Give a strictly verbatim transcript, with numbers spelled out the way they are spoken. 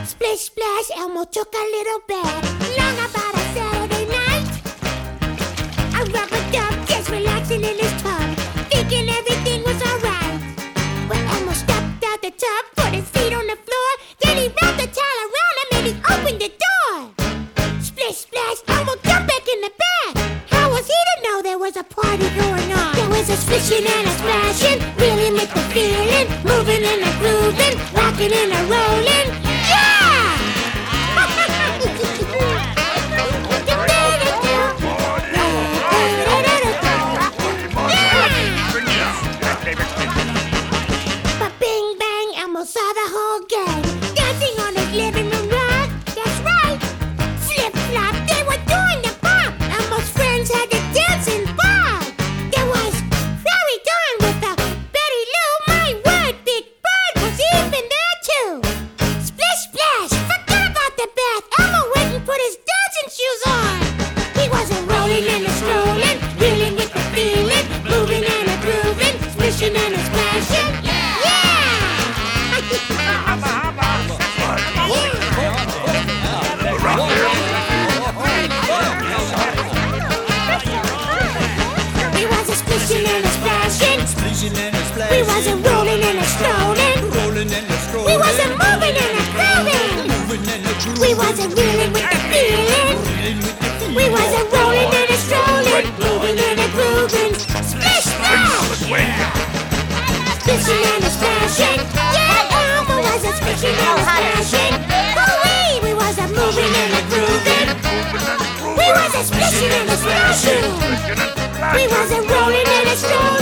Splish splash, Elmo took a little bath. Long about a Saturday night. A rubber duck just relaxing in his tub, thinking everything was alright. When Elmo stepped out the tub, put his feet on the floor, then he wrapped the towel around him and he opened the door. Splish splash, Elmo jumped back in the bath. How was he to know there was a party going on? There was a splishing and a splashing, reeling with the feeling, moving and a grooving, rocking and a rolling. Saw the whole gang dancing on his living room rug. That's right, flip flop, they were doing the bop. Elmo's friends had to dance and bob. There was Flurry Dawn with the Betty Lou. My word, Big Bird was even there too. Splish splash, forget about the bath. Elmo went and put his dancing shoes on. He wasn't rolling and a strolling, reeling with the feeling, moving and a grooving, splishing and a splashing. We wasn't rolling and a strolling. We wasn't moving and a grooving. We wasn't reeling with the feeling. We wasn't rolling and a strolling, moving and a grooving. Splish splash, splishing and a splashing. Yeah, Elmo was a splishing and a splashing. Hooray, we wasn't moving and a grooving. We wasn't splishing and a splashing. We wasn't rolling and a strolling.